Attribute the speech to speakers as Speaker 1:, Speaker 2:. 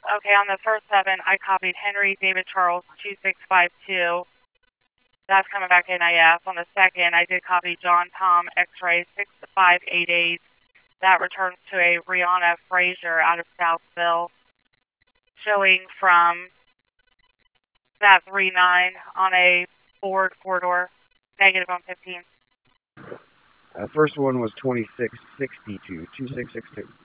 Speaker 1: Okay, on the first 7, I copied Henry David Charles 2652. That's coming back NIF. On the second, I did copy John Tom X-ray 6588. That returns to a Rihanna Frazier out of Southville, showing from that 39 on a Ford 4-door, negative on 15.
Speaker 2: First one was 2662, 2662.